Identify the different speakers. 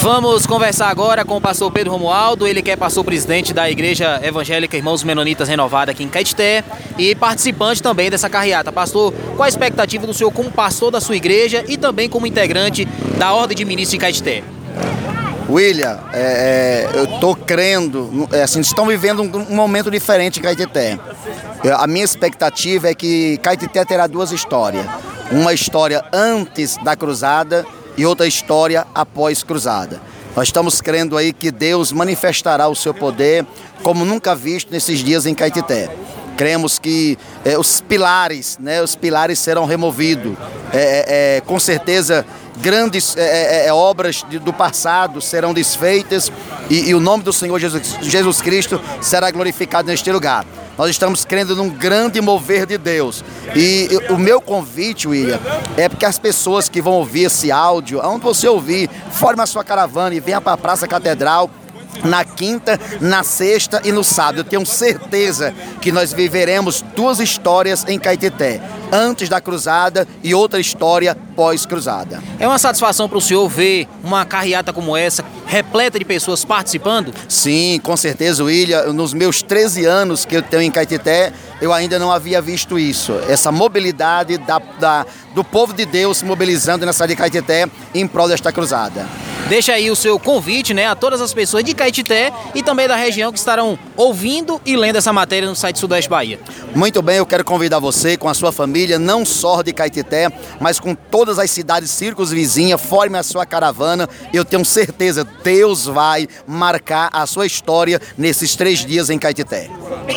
Speaker 1: Vamos conversar agora com o pastor Pedro Romualdo, ele que é pastor presidente da Igreja Evangélica Irmãos Menonitas Renovada aqui em Caetité e participante também dessa carreata. Pastor, qual a expectativa do senhor como pastor da sua igreja e também como integrante da Ordem de Ministros de Caetité?
Speaker 2: William, eu estou crendo, estão vivendo um momento diferente em Caetité. A minha expectativa é que Caetité terá duas histórias. Uma história antes da cruzada e outra história após cruzada. Nós estamos crendo aí que Deus manifestará o seu poder como nunca visto nesses dias em Caetité. Cremos que os pilares serão removidos. Com certeza, grandes obras do passado serão desfeitas e o nome do Senhor Jesus Cristo será glorificado neste lugar. Nós estamos crendo num grande mover de Deus. E o meu convite, William, é porque as pessoas que vão ouvir esse áudio, aonde você ouvir, forme a sua caravana e venha para a Praça Catedral, na quinta, na sexta e no sábado. Eu tenho certeza que nós viveremos duas histórias em Caetité, antes da cruzada e outra história pós-cruzada.
Speaker 1: É uma satisfação para o senhor ver uma carreata como essa, repleta de pessoas participando?
Speaker 2: Sim, com certeza, William. Nos meus 13 anos que eu tenho em Caetité, eu ainda não havia visto isso. Essa mobilidade do povo de Deus se mobilizando nessa de Caetité em prol desta cruzada.
Speaker 1: Deixa aí o seu convite, a todas as pessoas de Caetité e também da região que estarão ouvindo e lendo essa matéria no site Sudoeste Bahia.
Speaker 2: Muito bem, eu quero convidar você com a sua família, não só de Caetité, mas com todas as cidades circunvizinhas, forme a sua caravana. Eu tenho certeza, Deus vai marcar a sua história nesses 3 dias em Caetité.